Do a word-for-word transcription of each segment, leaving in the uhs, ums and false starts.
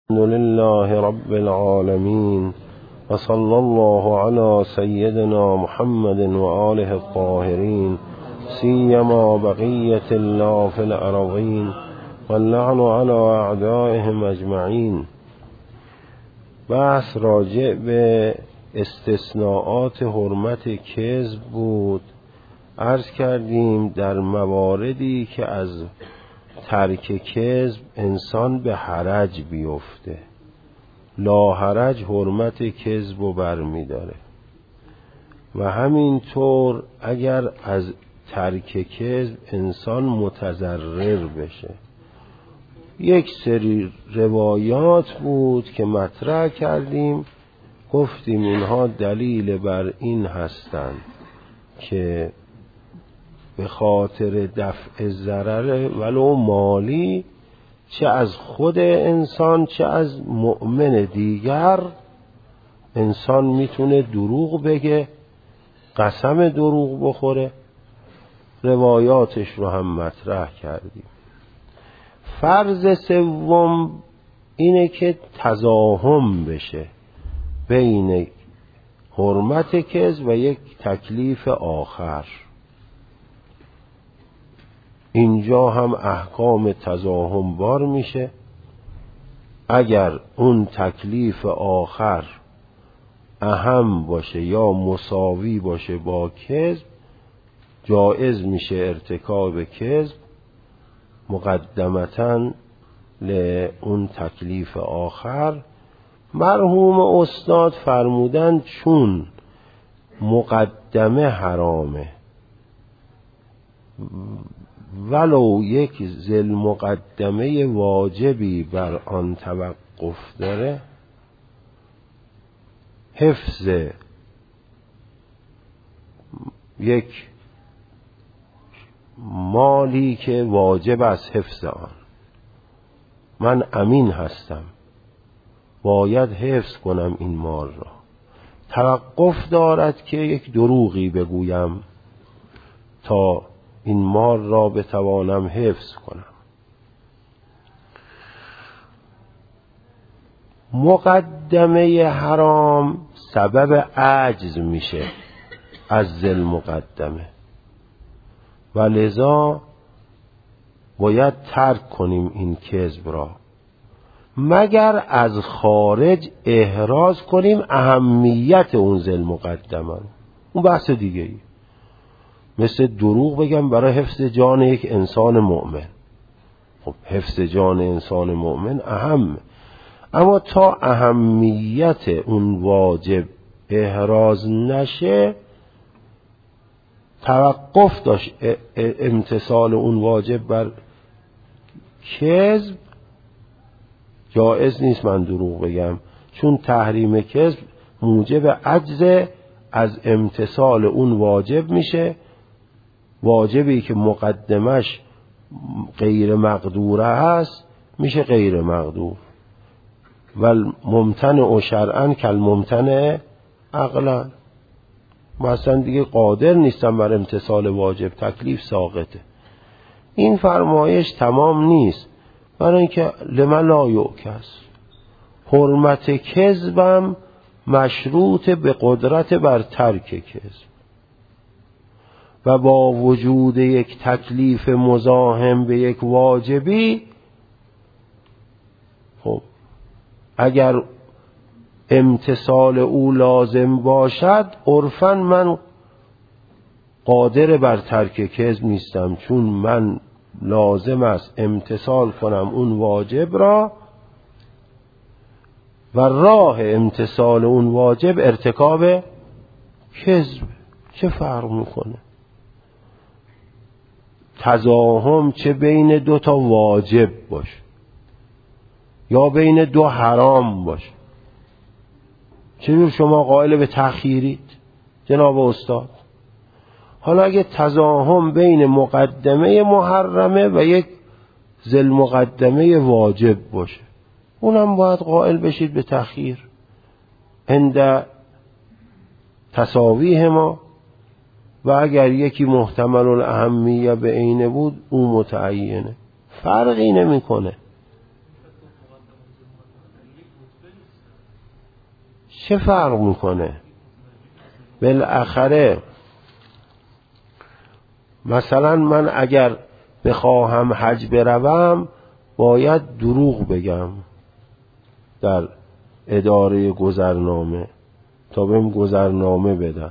الحمد لله رب العالمين وصلى الله على سيدنا محمد وآله الطاهرين سيما بقية الله في الأرضين واللعن على أعدائهم أجمعين. بحث راجع به استثناءات حرمت کذب بود. عرض کردیم در مواردی که از ترک کذب انسان به حرج بیفته، لا حرج حرمت کذب رو برمی داره و همینطور اگر از ترک کذب انسان متضرر بشه. یک سری روایات بود که مطرح کردیم، گفتیم اینها دلیل بر این هستند که به خاطر دفع ضرر ولو مالی چه از خود انسان چه از مؤمن دیگر، انسان میتونه دروغ بگه، قسم دروغ بخوره. روایاتش رو هم مطرح کردیم. فرض سوم اینه که تزاحم بشه بین حرمت کذب و یک تکلیف آخر. اینجا هم احکام تزاحم بار میشه. اگر اون تکلیف آخر اهم باشه یا مساوی باشه با کذب، جایز میشه ارتکاب کذب مقدمتاً لون تکلیف آخر. مرحوم استاد فرمودن چون مقدمه حرامه ولو یک ذل مقدمه واجبی بر آن توقف داره، حفظ یک مالی که واجب از حفظ آن، من امین هستم باید حفظ کنم این مال را، توقف دارد که یک دروغی بگویم تا این مال را بتوانم حفظ کنم. مقدمه حرام سبب عجز میشه از ذل مقدمه و لذا باید ترک کنیم این کذب را، مگر از خارج احراز کنیم اهمیت اون ذل مقدمه. اون بحث دیگه ای، مثل دروغ بگم برای حفظ جان یک انسان مؤمن. خب حفظ جان انسان مؤمن اهم، اما تا اهمیت اون واجب احراز نشه، توقف داشت امتثال اون واجب بر کذب، جایز نیست من دروغ بگم، چون تحریم کذب موجب عجز از امتثال اون واجب میشه. واجبی که مقدمش غیر مقدوره هست میشه غیر مقدور و ممتنع شرعاً کل ممتنع عقلاً. مثلا دیگه قادر نیستم بر امتثال واجب، تکلیف ساقطه. این فرمایش تمام نیست، برای اینکه لمن لا یؤکس، حرمت کذبم مشروط به قدرت بر ترک کذب و با وجود یک تکلیف مزاحم به یک واجبی، خب اگر امتثال او لازم باشد عرفاً من قادر بر ترک کذب نیستم، چون من لازم است امتثال کنم اون واجب را و راه امتثال اون واجب ارتکاب کذب. چه فرق میکنه؟ تزاحم چه بین دو تا واجب باشه یا بین دو حرام باشه، چرا شما قائل به تأخیرید جناب استاد؟ حالا اگه تزاحم بین مقدمه محرمه و یک ذل مقدمه واجب باشه، اونم باید قائل بشید به تأخیر عند تساویهما، و اگر یکی محتمل الاهمیه به عینه بود اون متعینه، فرقی نمیکنه. چه فرق میکنه؟ بالاخره مثلا من اگر بخواهم حج بروم باید دروغ بگم در اداره گذرنامه تا بهم گذرنامه بدن.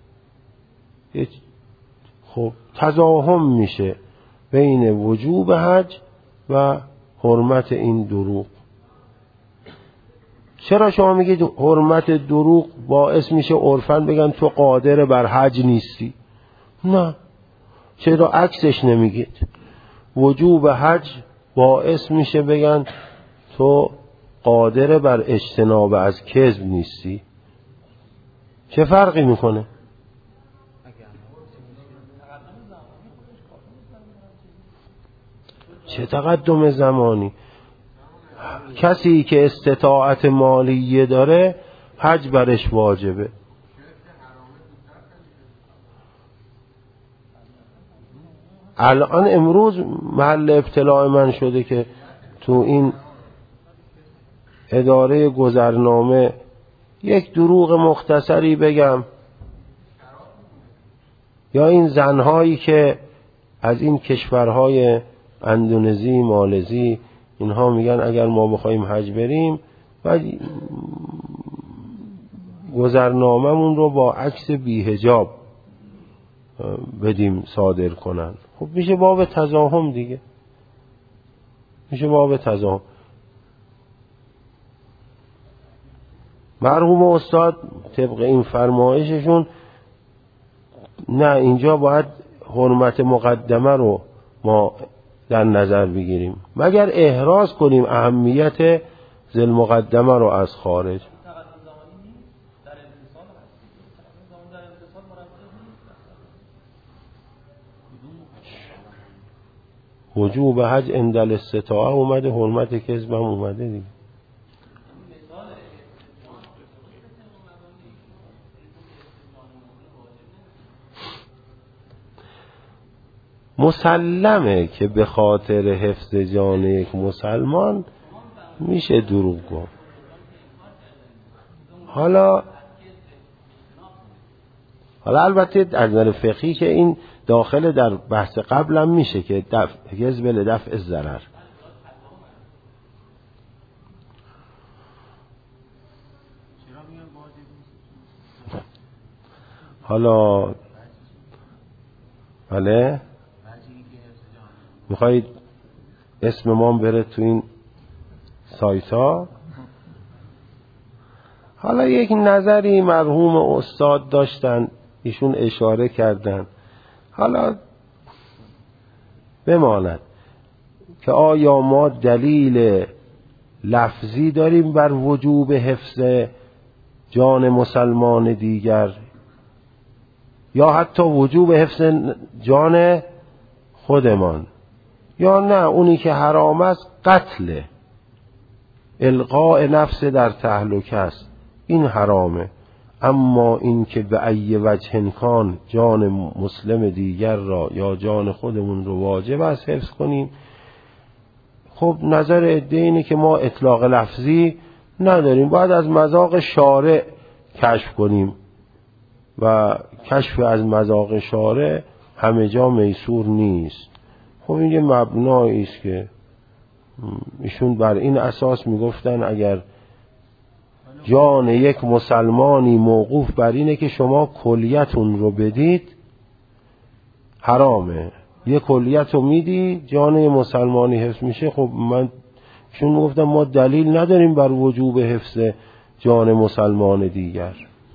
خب تضاهم میشه بین وجوب حج و حرمت این دروغ. چرا شما میگید حرمت دروغ باعث میشه عرفاً بگن تو قادر بر حج نیستی؟ نه، چرا عکسش نمیگید؟ وجوب حج باعث میشه بگن تو قادر بر اجتناب از کذب نیستی. چه فرقی میکنه؟ چه تقدم زمانی؟ کسی که استطاعت مالیه داره حج برش واجبه. الان امروز محل ابتلاع من شده که تو این اداره گذرنامه یک دروغ مختصری بگم، یا این زنهایی که از این کشورهای اندونزی، مالزی، اینها میگن اگر ما بخوایم حج بریم و گذرنامه‌مون رو با عکس بی‌حجاب بدیم صادر کنن. خب میشه باب تضاهم دیگه، میشه باب تضاهم. مرحوم استاد طبق این فرمایششون نه، اینجا باید حرمت مقدمه رو ما در نظر بگیریم مگر احراز کنیم اهمیت ذل مقدمه رو از خارج. وجوب حج عند الاستطاعه اومده، حرمت کذب هم اومده دیگه. مسلمه که به خاطر حفظ جان یک مسلمان میشه دروغ گفت. حالا حالا البته از نظر فقهی که این داخل در بحث قبلم میشه که دفع کذب لدفع ضرر. حالا بله میخواید اسم ما بره تو این سایت ها؟ حالا یک نظری مرحوم استاد داشتن، ایشون اشاره کردن، حالا بماند که آیا ما دلیل لفظی داریم بر وجوب حفظ جان مسلمان دیگر یا حتی وجوب حفظ جان خودمان، یا نه اونی که حرام است قتله، القاء نفس در تهلکه است، این حرامه. اما این که به ای وجه کان جان مسلم دیگر را یا جان خودمون رو واجب است حفظ کنیم، خب نظر عده اینه که ما اطلاق لفظی نداریم، باید از مذاق شارع کشف کنیم و کشف از مذاق شارع همه جا میسور نیست. خب این یه مبنایی است که ایشون بر این اساس میگفتن اگر جان یک مسلمانی موقوف بر اینه که شما کلیتون رو بدید حرامه، یه کلیت رو میدی جان یه مسلمانی حفظ میشه. خب من ایشون میگفتن ما دلیل نداریم بر وجوب حفظ جان مسلمان دیگر.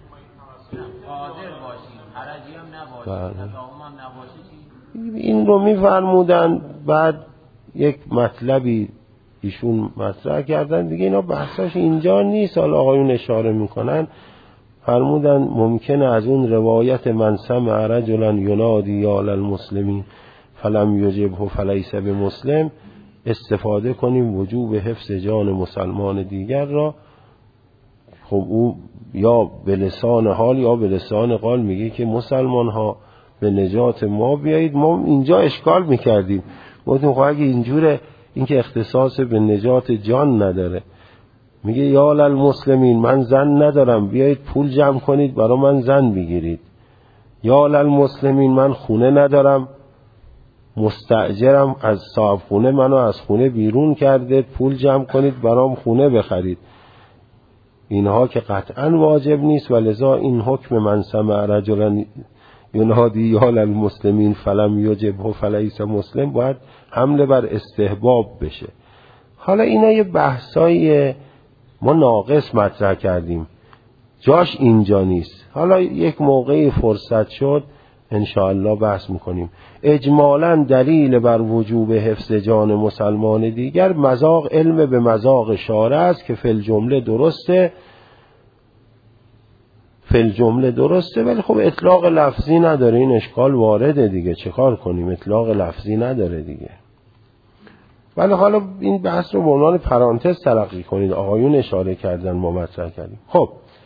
این رو میفرمودن. بعد یک مطلبی ایشون مطرح کردن دیگه، اینا بحثاش اینجا نیست، حالا آقایون اشاره میکنن، فرمودن ممکنه از اون روایت من سمع رجلا ینادی یا للمسلمین فلم یجبه فلیس بمسلم استفاده کنیم وجوب حفظ جان مسلمان دیگر را. خب او یا به لسان حال یا به لسان قال میگه که مسلمان ها به نجات ما بیایید. ما اینجا اشکال میکردیم، گفتیم خب اگه اینجوره این که اختصاص به نجات جان نداره، میگه یا للمسلمین من زن ندارم، بیایید پول جمع کنید برای من زن بگیرید. یا للمسلمین من خونه ندارم، مستاجرم از صاحب خونه منو از خونه بیرون کرده، پول جمع کنید برام خونه بخرید. اینها که قطعا واجب نیست و لذا این حکم من سمع رجلا ینادی یا للمسلمین فلم یجبه فلیس مسلم باید حمله بر استحباب بشه. حالا اینا یه بحثای ما ناقص مطرح کردیم، جاش اینجا نیست. حالا یک موقعی فرصت شد انشاءالله بحث میکنیم. اجمالاً دلیل بر وجوب حفظ جان مسلمان دیگر مذاق علم به مذاق شارع است که فی الجمله درسته، فی الجمله درسته، ولی خب اطلاق لفظی نداره. این اشکال وارده دیگه، چه کار کنیم؟ اطلاق لفظی نداره دیگه. ولی حالا این بحث رو به عنوان پرانتز تلقی کنید، آقایون اشاره کردن ما مطرح کردیم. خب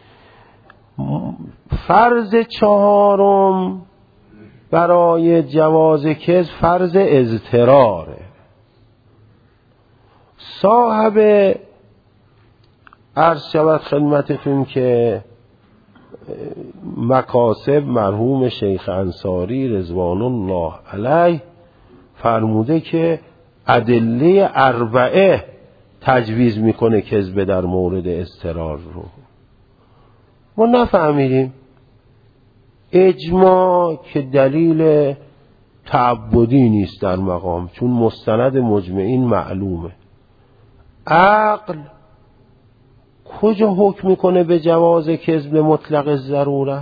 فرض چهارم برای جواز کذب فرض اضطراره. صاحب عرض شود خدمتتون که مکاسب مرحوم شیخ انصاری رضوان الله علیه فرموده که ادله اربعه تجویز میکنه کذب در مورد اضطرار رو. ما نفهمیدیم اجماع که دلیل تعبدی نیست در مقام، چون مستند مجمعین معلومه. عقل کجا حکم میکنه به جواز کذب مطلق ضروره؟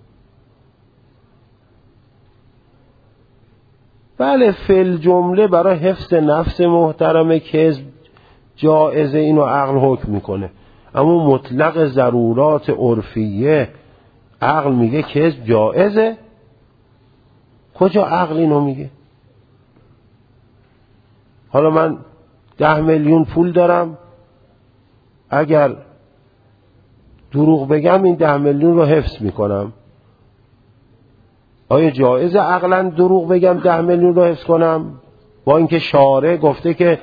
بله فی الجمله برای حفظ نفس محترم کذب جائزه، اینو عقل حکم میکنه. اما مطلق ضرورات عرفیه عقل میگه کذب جائزه؟ کجا عقل اینو میگه؟ حالا من ده میلیون پول دارم، اگر دروغ بگم این ده میلیون رو حفظ میکنم، آیا جایز عقلا دروغ بگم ده میلیون رو حفظ کنم؟ با اینکه شارع گفته که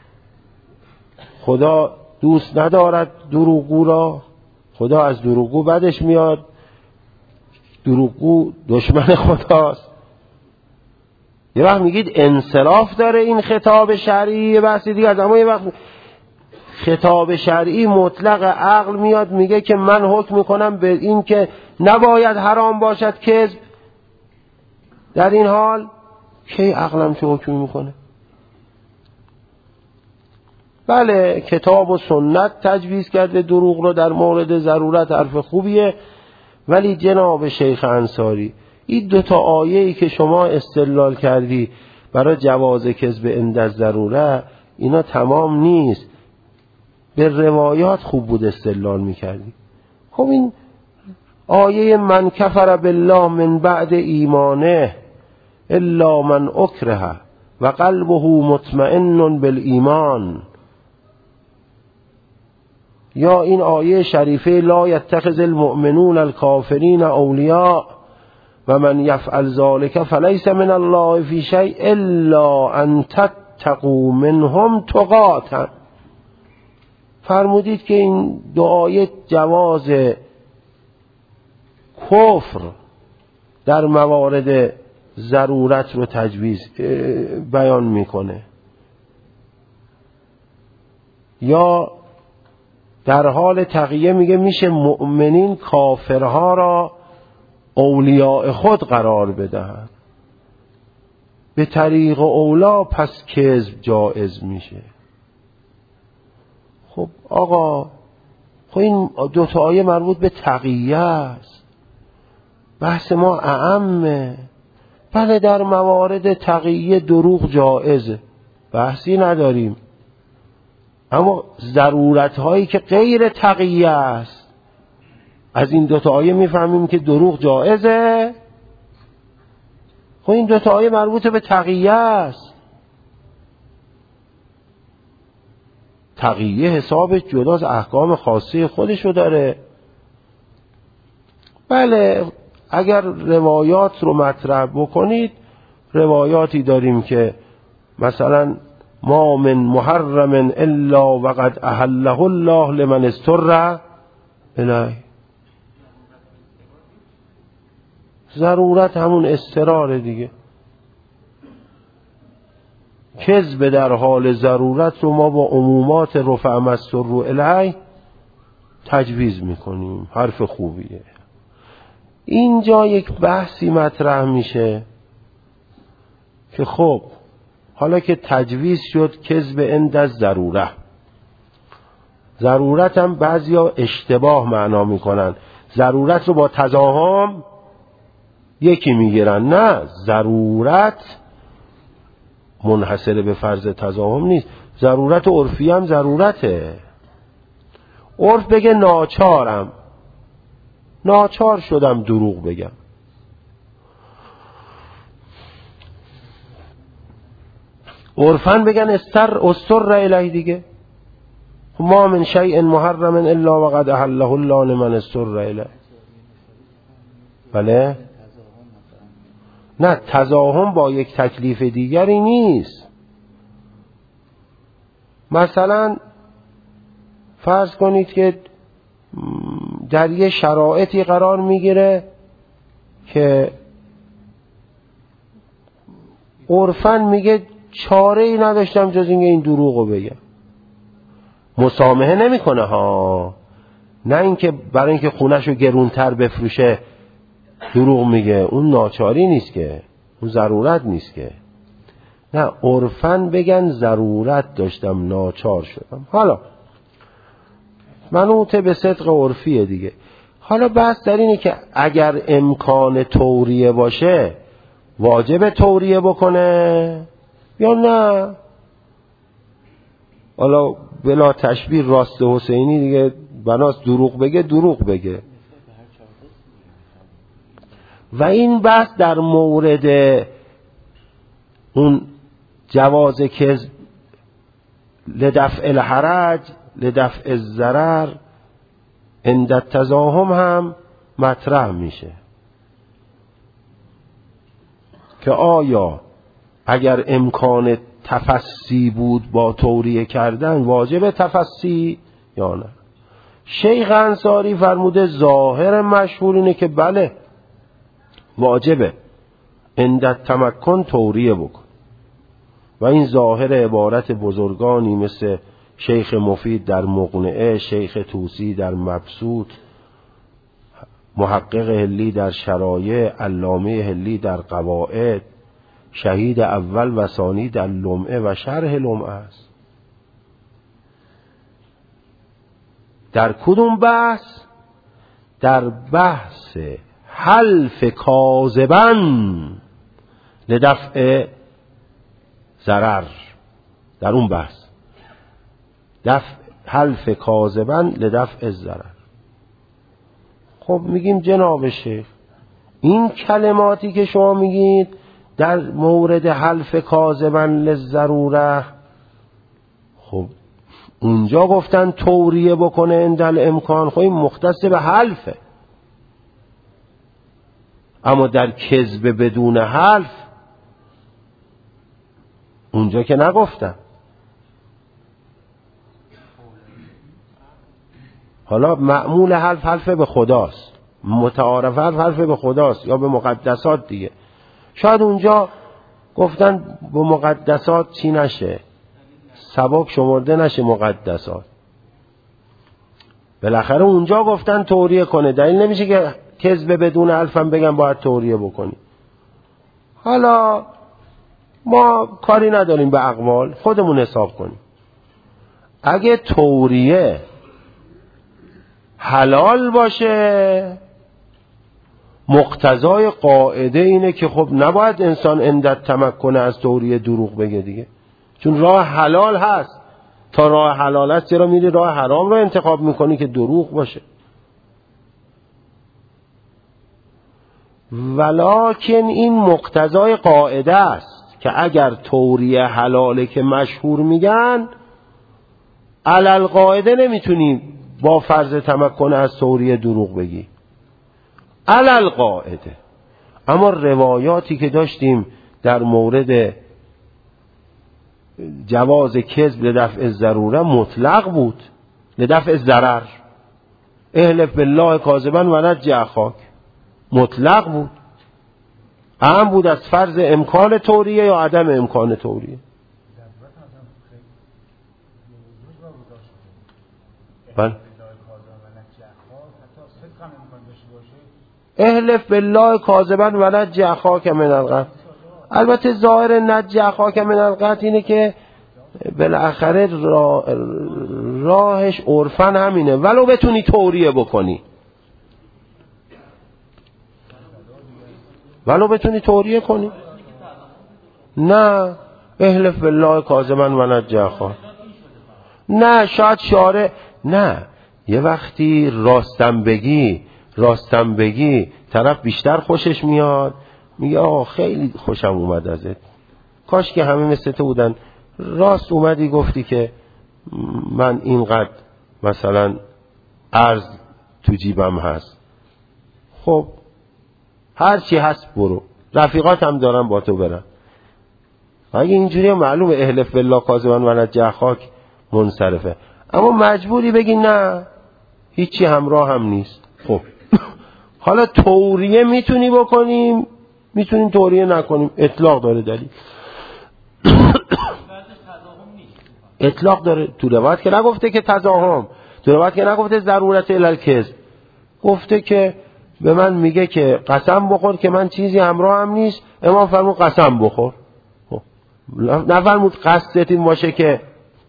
خدا دوست ندارد دروغگو را، خدا از دروغگو بدش میاد، دروغگو دشمن خداست. یه وقت میگید انصراف داره این خطاب شرعی، یه بحثی دیگه از، اما یه وقت خطاب شرعی مطلق عقل میاد میگه که من حکم میکنم به این که نباید حرام باشد کذب. در این حال کی عقلم چه حکمی میکنه؟ بله کتاب و سنت تجویز کرده دروغ رو در مورد ضرورت، حرف خوبیه، ولی جناب شیخ انصاری این دوتا آیه‌ای که شما استدلال کردی برای جواز کذب عند الضروره اینا تمام نیست. به روایات خوب بود استدلال میکردی. خب این آیه من کفر بالله من بعد ایمانه الا من اکره و قلبه مطمئن بالایمان، یا این آیه شریفه لا یتخذ المؤمنون الکافرین اولیاء و من یفعل ذلك فلیس من الله فی شیء الا ان تتقوا منهم تقاتا. فرمودید که این دو آیه جواز کفر در موارد ضرورت رو تجویز بیان میکنه، یا در حال تقیه میگه میشه مؤمنین کافرها را اولیاء خود قرار بدهند، به طریق اولا پس کذب جائز میشه. خب آقا خب این دو تا آیه مربوط به تقیه است، بحث ما اعمه. بله در موارد تقیه دروغ جائزه، بحثی نداریم، اما ضرورت هایی که غیر تقیه است از این دو تا آیه میفهمیم که دروغ جائزه. خب این دو تا آیه مربوط به تقیه است، تقیه حسابش جدا از احکام خاصه خودشو داره. بله اگر روایات رو مطرح بکنید، روایاتی داریم که مثلا ما من محرم الا وقد احله الله لمن استر الیه. ضرورت همون استرار دیگه. کذب در حال ضرورت رو ما با عمومات رفع مستر رو الیه تجویز میکنیم. حرف خوبیه. اینجا یک بحثی مطرح میشه که خب حالا که تجویز شد کذب عند الضروره، ضرورت هم بعضیا اشتباه معنا میکنن، ضرورت رو با تزاحم یکی میگیرن. نه، ضرورت منحصر به فرض تزاحم نیست. ضرورت عرفی هم ضرورته. عرف بگه ناچارم، ناچار شدم دروغ بگم. عرفاً بگن استر استر الیه دیگه. ما من شیء محرم الا وقد احله الله لمن استر الیه. بله؟ نه، تزاحم با یک تکلیف دیگری نیست. مثلا فرض کنید که در یه شرایطی قرار میگیره که عرفاً میگه چاره ای نداشتم جز اینکه این دروغو بگم. مسامحه نمیکنه ها، نه اینکه برای اینکه خونهشو گرونتر بفروشه دروغ میگه. اون ناچاری نیست که، اون ضرورت نیست که. نه، عرفاً بگن ضرورت داشتم ناچار شدم. حالا منوط به صدق عرفیه دیگه. حالا بحث در اینه که اگر امکان توریه باشه واجب توریه بکنه یا نه. حالا بلا تشبیه راست حسینی دیگه، بناس دروغ بگه دروغ بگه. و این بحث در مورد اون جواز کذب لدفع الحرج لدفع الضرر عند التزاحم هم مطرح میشه که آیا اگر امکان تفصی بود با توریه کردن واجب تفصی یا نه. شیخ انصاری فرموده ظاهر مشهور اینه که بله واجبه عند التمکن توریه بکن. و این ظاهر عبارت بزرگانی مثل شیخ مفید در مقنعه، شیخ طوسی در مبسوط، محقق هلی در شرایع، علامه هلی در قواعد، شهید اول و ثانی در لمعه و شرح لمعه است. در کدوم بحث؟ در بحث حلف کاذبا لدفع ضرر. در اون بحث دفع حلف کاذبا لدفع ضرر. خب میگیم جناب شیخ این کلماتی که شما میگید در مورد حلف کاذبا للضروره، خب اونجا گفتن توریه بکنه اندل امکان، خب این مختص به حلفه. اما در کذب بدون حلف اونجا که نگفتن. حالا معمول حلف حلف به خداست، متعارف حلف حلف به خداست یا به مقدسات دیگه. شاید اونجا گفتن به مقدسات چی نشه، سبک شمرده نشه مقدسات. بالاخره اونجا گفتن توریه کنه. دلیل نمیشه که کذب بدون حلفم بگم باید توریه بکنی. حالا ما کاری نداریم به اقوال، خودمون حساب کنیم. اگه توریه حلال باشه مقتضای قاعده اینه که خب نباید انسان عند تمکن از توریه دروغ بگه دیگه، چون راه حلال هست. تا راه حلال هست چرا میری راه حرام رو انتخاب میکنی که دروغ باشه؟ ولکن این مقتضای قاعده است که اگر توریه حلاله که مشهور میگن، علل قاعده نمیتونی با فرض تمکن از توریه دروغ بگی، علل قاعده. اما روایاتی که داشتیم در مورد جواز کذب لدفع ضروره مطلق بود، لدفع ضرر. احلف بالله کاذبا و نجی اخاک مطلق بود، اهم بود از فرض امکان توریه یا عدم امکان توریه. بله. احلف بالله کاذبا و نجی اخاک من القتل. البته ظاهر نجی اخاک من القتل اینه که بالاخره را راهش عرفن همینه، ولو بتونی توریه بکنی، ولو بتونی توریه کنی. نه احلف بالله کاذبا و نجی اخاک. نه شاید شارع، نه یه وقتی راستم بگی راستم بگی طرف بیشتر خوشش میاد، میگه آه خیلی خوشم اومد ازت، کاش که همه مثل تو بودن، راست اومدی گفتی که من اینقدر مثلا ارز تو جیبم هست، خب هرچی هست برو، رفیقات هم دارم با تو برن. اگه اینجوری معلومه احلف بالله کاذبا و نجی اخاک منصرفه. اما مجبوری بگی نه هیچی همراه هم نیست. خب حالا توریه میتونی بکنیم، میتونیم توریه نکنیم، اطلاق داره دلیل. اطلاق داره، تو روایت که نگفته که تزاهم، تو روایت که نگفته ضرورت الالکذب، گفته که به من میگه که قسم بخور که من چیزی همراه هم نیست، امام فرمود قسم بخور. نفرمود قصدت این باشه که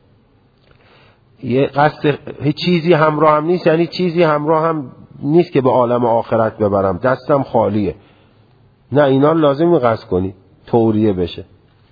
یه قصد هیچ چیزی همراه هم نیست، یعنی چیزی همراه هم نیست که به عالم آخرت ببرم، دستم خالیه. نه اینا لازم قصد کنی توریه بشه.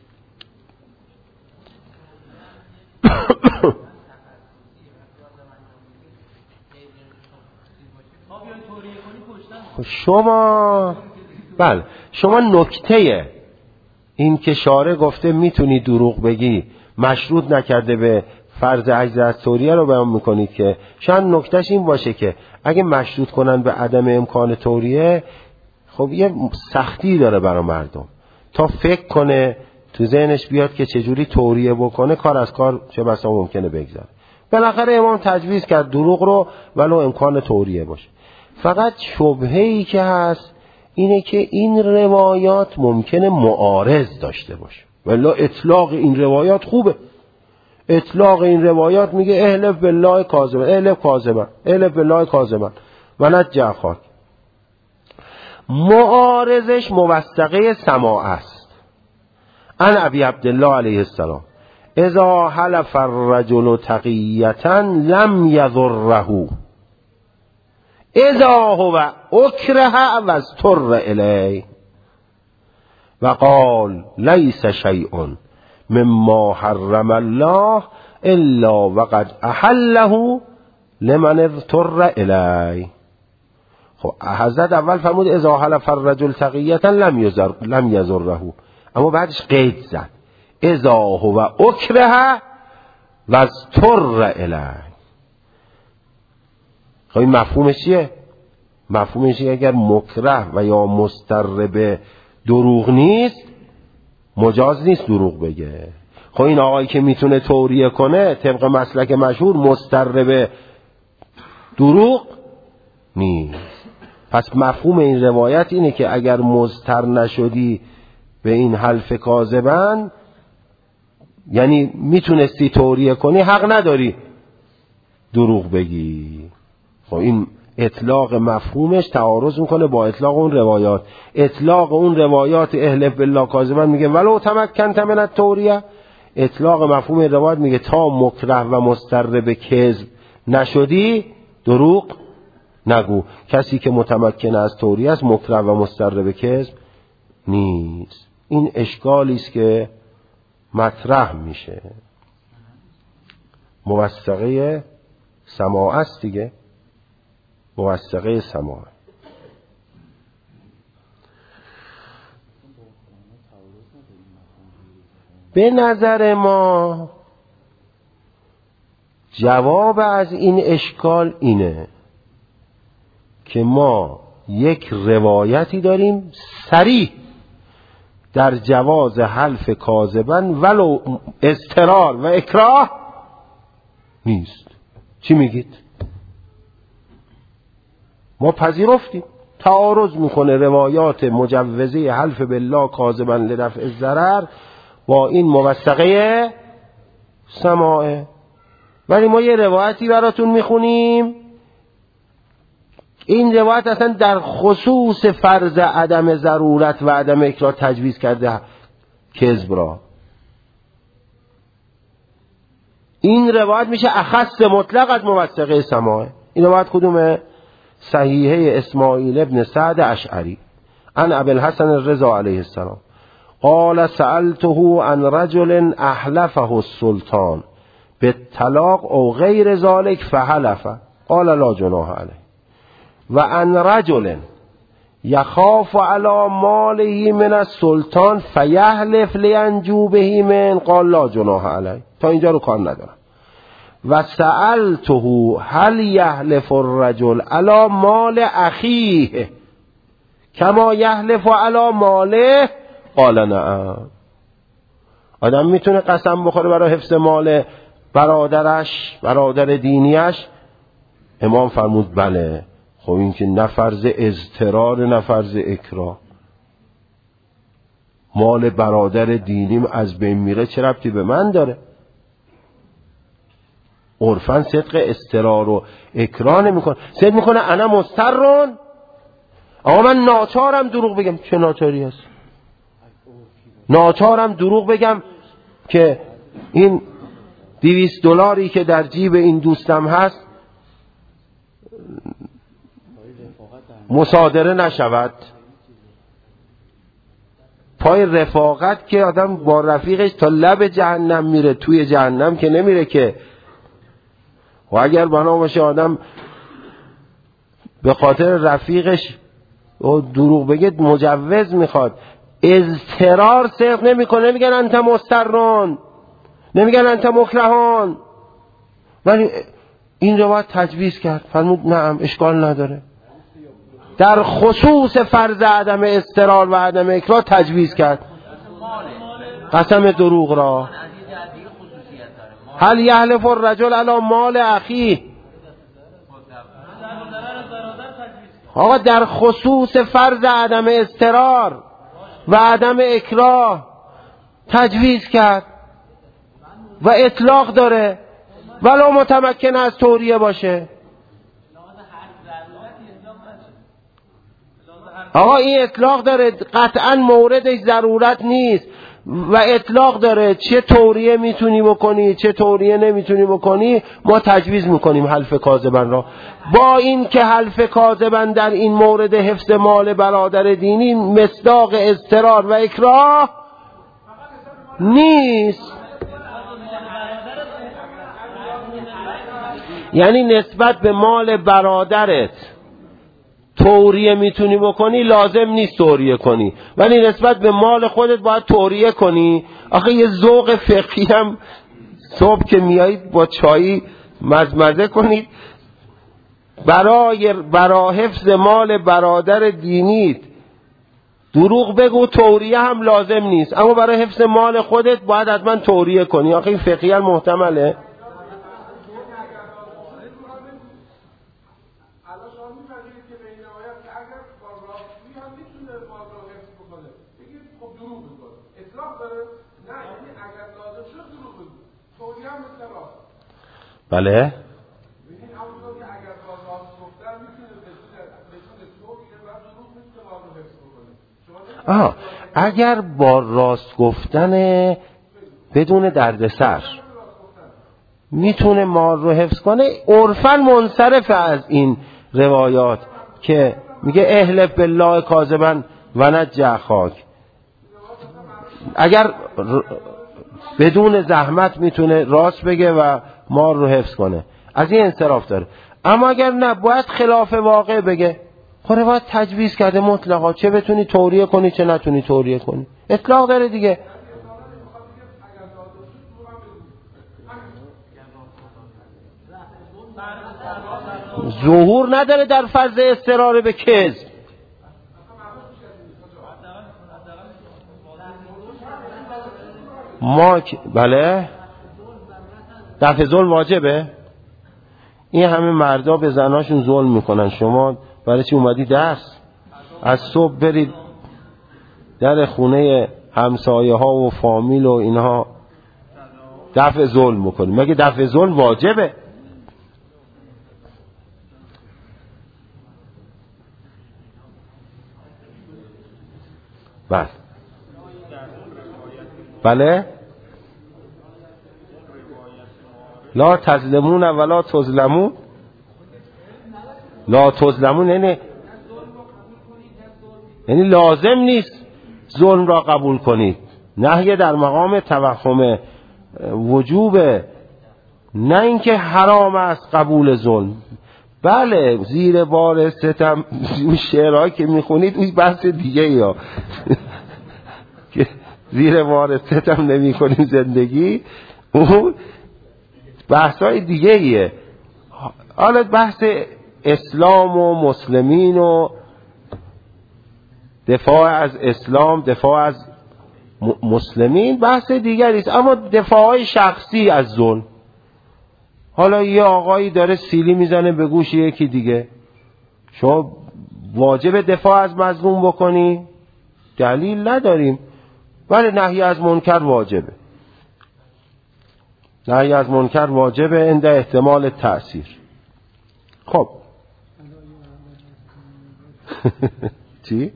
شما بله شما نکته این که شارع گفته میتونی دروغ بگی مشروط نکرده به فرض عجز از توریه رو بیان میکنید که شاید نکتهش این باشه که اگه مشروط کنن به عدم امکان توریه، خب یه سختی داره برای مردم تا فکر کنه تو ذهنش بیاد که چجوری توریه بکنه، کار از کار چه بسا ممکنه بگذاره. بالاخره امام تجویز کرد دروغ رو ولو امکان توریه باشه. فقط شبهه‌ای که هست اینه که این روایات ممکنه معارض داشته باشه، ولی اطلاق این روایات خوبه. اطلاق این روایات میگه احلف بالله کاذبا، احلف کاذبا، احلف بالله کاذبا و نجی اخاک. معارضش موثقه سماع است. ان ابی عبدالله علیه السلام اذا حلف الرجل تقیتا لم یضره اذا هو اکره و اضطر الیه و قال لیس شیء مما حرم الله الا وقد احله لمن اضطر الیه. خب حضرت اول فرمود اذا حلف الرجل تقیتا لم یضر لم یضره، اما بعدش قید زد اذا هو اکره و اضطر الیه. خب این مفهومش چیه؟ مفهومش چیه؟ اگر مکره و یا مضطر به دروغ نیست، مجاز نیست دروغ بگه. خب این آقایی که میتونه توریه کنه طبق مسلک مشهور مضطر به دروغ نیست. پس مفهوم این روایت اینه که اگر مضطر نشدی به این حلف کاذبن، یعنی میتونستی توریه کنی، حق نداری دروغ بگی. خب این اطلاق مفهومش تعارض میکنه با اطلاق اون روایات. اطلاق اون روایات احلف بالله کاذبا میگه ولو تمکنت من التوریه، اطلاق مفهوم روایت میگه تا مکره و مضطر به کذب نشدی دروغ نگو. کسی که متمکن از توریه است مکره و مضطر به کذب نیست. این اشکالی است که مطرح میشه. موثقه سماع است دیگه، موثقه سماع. به نظر ما جواب از این اشکال اینه که ما یک روایتی داریم صریح در جواز حلف کاذبا ولو اضطرار و اکراه نیست. چی میگید؟ ما پذیرفتیم تعارض میکنه روایات مجوزه حلف بالله کاذبا لرفع الضرر با این موثقه سماعه، ولی ما یه روایتی براتون میخونیم، این روایت اصلا در خصوص فرض عدم ضرورت و عدم اکراه تجویز کرده کذب را. این روایت میشه اخص مطلق از موثقه سماعه. این روایت کدومه؟ صحیحه اسماعیل ابن سعد اشعری عن ابی الحسن الرضا علیه السلام قال سألته عن رجل احلفه السلطان بالطلاق او غیر ذلك فحلف قال لا جناح علیه و عن رجل یخاف علی ماله من السلطان فیحلف لینجو به من قال لا جناح علیه. تا اینجا رو کار ندارم. و سألته هل یحلف الرجل علی مال اخیه کما یحلف علی ماله قال نعم. آدم میتونه قسم بخوره برای حفظ مال برادرش، برادر دینیش؟ امام فرمود بله. خب این که نه فرض اضطرار نه فرض اکراه. مال برادر دینیم از بین میره چه ربطی به من داره؟ عرفاً صدق اضطرار و اکراه نمیکنه. صدق میکنه انا مضطرون، آقا من ناچارم دروغ بگم. چه ناچاری هست؟ ناچارم دروغ بگم که این دویست دلاری که در جیب این دوستم هست مصادره نشود. پای رفاقت که آدم با رفیقش تا لب جهنم میره، توی جهنم که نمیره که. و اگر بنا باشه آدم به خاطر رفیقش دروغ بگه مجوز میخواد. اضطرار صدق نمیکنه. نمیگن انت مضطرون، نمیگن انت مکرهان، ولی این رو باید تجویز کرد. فرمود نعم اشکال نداره. در خصوص فرض عدم اضطرار و عدم اکراه تجویز کرد قسم دروغ را. هل یحلف الرجل علی مال اخیه، آقا در خصوص فرض عدم اضطرار و عدم اکراه تجویز کرد و اطلاق داره ولو متمکن از توریه باشه. آقا این اطلاق داره، قطعا موردش ضرورت نیست و اطلاق داره. چه توریه میتونی بکنی چه توریه نمیتونی بکنی، ما تجویز میکنیم حلف کاذبا را. با این که حلف کاذبا در این مورد حفظ مال برادر دینی مصداق اضطرار و اکراه نیست. یعنی نسبت به مال برادرت توریه میتونی بکنی، لازم نیست توریه کنی، ولی نسبت به مال خودت باید توریه کنی. آخه یه ذوق فقهی هم صبح که میایید با چایی مزمزه کنید. برای برای حفظ مال برادر دینیت دروغ بگو، توریه هم لازم نیست، اما برای حفظ مال خودت باید حتما توریه کنی. آخه این فقهی هم محتمله. بله آه اگر با راست گفتن بدون دردسر میتونه مال رو حفظ کنه، عرفاً منصرف از این روایات که میگه احلف بالله کاذبا و نجع خاک. اگر بدون زحمت میتونه راست بگه و مال رو حفظ کنه، از این انصراف داره. اما اگر نه، باید خلاف واقع بگه. خب باید تجویز کرده مطلقا، چه بتونی توریه کنی چه نتونی توریه کنی، اطلاق داره دیگه. ظهور نداره در فرض اضطرار به کذب. ما بله دفع ظلم واجبه. این همه مردا به زناشون ظلم میکنن، شما برای چی اومدی درس؟ از صبح برید در خونه همسایه ها و فامیل و اینها دفع ظلم میکنی. مگه دفع ظلم واجبه؟ بله بله لا تظلمون ولا تظلمون. لا تظلمون یعنی یعنی لازم نیست ظلم را قبول کنید. نهی در مقام توهم وجوبه، نه اینکه حرام است قبول ظلم. بله زیر بار ستم اون شعرهایی که میخونید اون بحث دیگه یا که زیر بار ستم نمی کنیم زندگی، اون بحثای دیگه ایه. حالا بحث اسلام و مسلمین و دفاع از اسلام، دفاع از مسلمین بحث دیگری است، اما دفاعای شخصی از ظلم. حالا یه آقایی داره سیلی میزنه به گوش یکی دیگه، شما واجب دفاع از مظلوم بکنی؟ دلیل نداریم. ولی نهی از منکر واجبه. نهی از منکر واجبه عند احتمال تأثیر. خب چی؟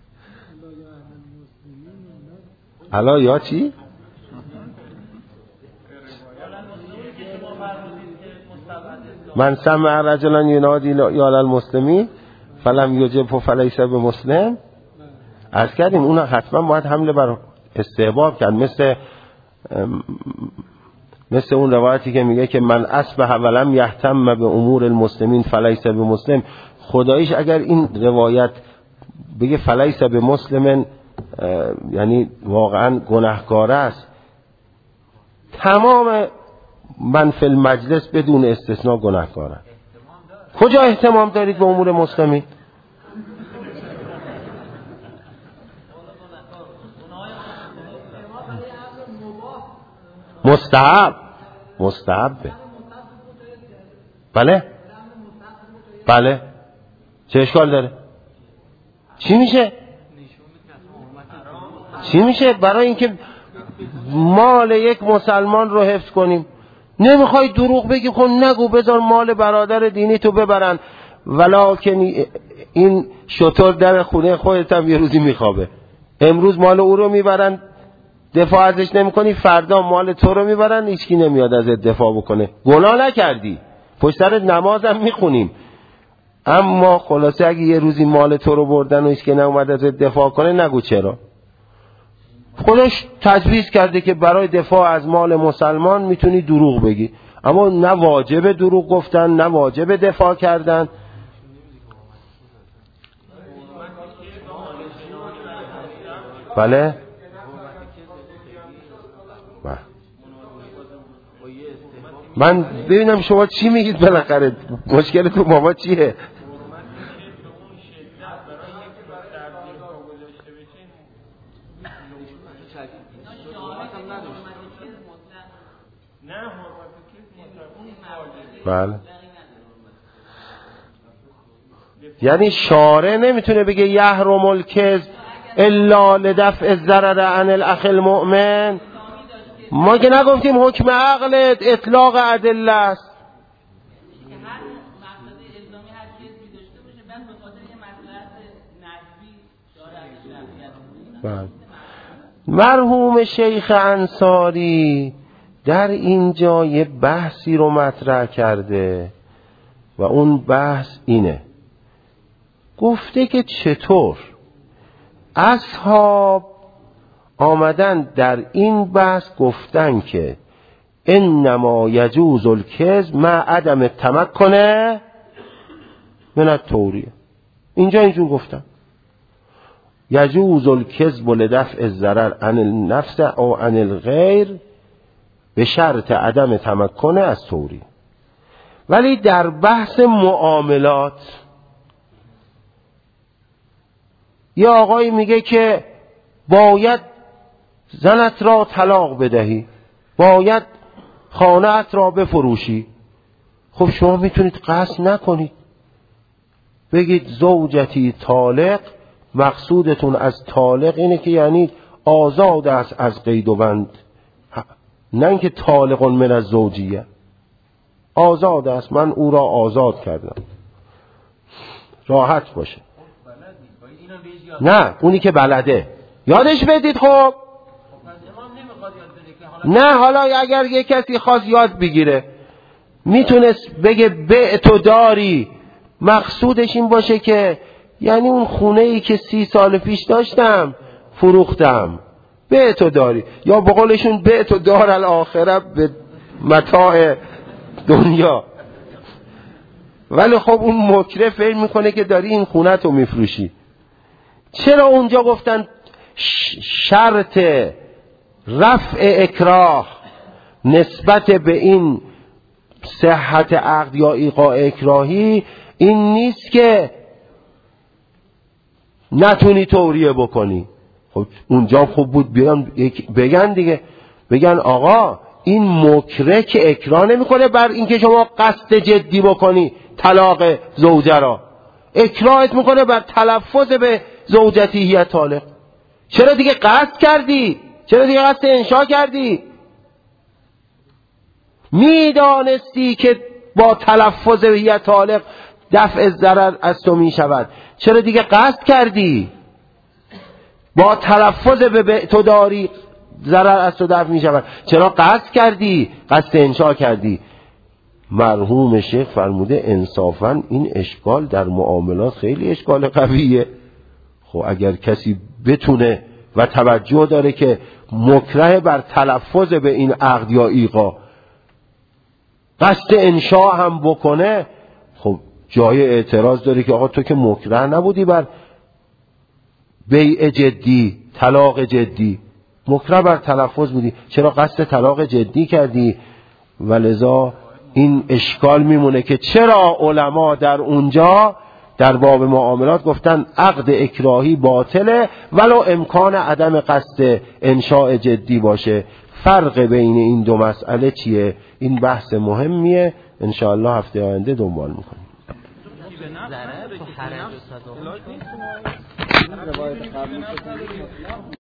حالا یا چی؟ من سمع رجلا ینادی یا المسلمین فلم یجب فلیس بمسلم. عرض کردیم اون حتما باید حمله بر استحباب کرد، مثل مثل اون روایتی که میگه که من اصبح ولم یهتم به امور المسلمین فلیس بمسلم. خداییش اگر این روایت بگه فلیس بمسلم یعنی واقعا گناهکار است، تمام من فی المجلس بدون استثناء گناهکارن. کجا اهتمام دارید به امور مسلمین؟ مستحب مستحبه. بله بله چه اشکال داره؟ چی میشه؟ چی میشه؟ برای اینکه مال یک مسلمان رو حفظ کنیم. نمیخوای دروغ بگی، خب نگو، بذار مال برادر دینی تو ببرن، ولکن این شطور در خونه خودت هم یه روزی میخوابه. امروز مال او رو میبرن دفاع ازش نمی کنی، فردا مال تو رو میبرن هیچکی نمیاد ازت دفاع بکنه. گناه نکردی، پشت سر نمازم میخونیم، اما خلاصه اگه یه روزی مال تو رو بردن و هیچکی نمیاد ازت دفاع کنه، نگو چرا. خودش تجویز کرده که برای دفاع از مال مسلمان میتونی دروغ بگی، اما نه واجب دروغ گفتن، نه واجب دفاع کردن. بله من ببینم شما چی میگید بالاخره، مشکلتون با ما چیه؟ بله یعنی شارع نمیتونه بگه یحرم الکذب الا لدفع الضرر عن الاخ المؤمن. ما که نگفتیم حکم عقلت اطلاق ادله است. مرحوم شیخ انصاری در اینجا یه بحثی رو مطرح کرده و اون بحث اینه، گفته که چطور اصحاب آمدن در این بحث گفتن که انما یجوز الکذب مع عدم التمکن من التوریه. اینجا اینجور گفتن یجوز الکذب لدفع الضرر عن النفس او عن الغیر به شرط عدم تمکن از توری. ولی در بحث معاملات یه آقایی میگه که باید زنت را طلاق بدهی، باید خانه‌ات را بفروشی. خب شما میتونید قصد نکنید، بگید زوجتی طالق، مقصودتون از طالق اینه که یعنی آزاد است از قید و بند، نه اینکه طالق من از زوجیه، آزاد است، من او را آزاد کردم، راحت باشه. نه اونی که بلده یادش بدید. خب نه حالا اگر یک کسی خواست یاد بگیره میتونست بگه بعتو داری، مقصودش این باشه که یعنی اون خونه ای که سی سال پیش داشتم فروختم، بعتو داری، یا به قولشون بعتو دار الاخره به متاع دنیا. ولی خب اون مکره فکر میکنه که داری این خونه تو میفروشی. چرا اونجا گفتن شرط رفع اکراه نسبت به این صحت عقد یا ایقاع اکراهی این نیست که نتونی توریه بکنی؟ خب اونجا خوب بود بیان بگن دیگه، بگن آقا این مکره که اکراه نمیکنه بر اینکه شما قصد جدی بکنی طلاق زوجه را، اکراهت میکنه بر تلفظ به زوجتی هی طالق. چرا دیگه قصد کردی؟ چرا دیگه قصد انشا کردی؟ میدانستی که با تلفظ هی طالق دفع ضرر از تو میشود، چرا دیگه قصد کردی؟ با تلفظ به تو داری ضرر از تو دفع میشود، چرا قصد کردی؟ قصد انشا کردی. مرحوم شیخ فرموده انصافاً این اشکال در معاملات خیلی اشکال قویه. خب اگر کسی بتونه و توجه داره که مکره بر تلفظ به این عقد یا ایقا قصد انشا هم بکنه، خب جای اعتراض داره که آقا تو که مکره نبودی بر بیع جدی، طلاق جدی، مکره بر تلفظ بودی، چرا قصد طلاق جدی کردی؟ ولذا این اشکال میمونه که چرا علما در اونجا در باب معاملات گفتن عقد اکراهی باطله ولو امکان عدم قصد انشاء جدی باشه. فرق بین این دو مسئله چیه؟ این بحث مهمیه، انشاءالله هفته آینده دنبال میکنیم.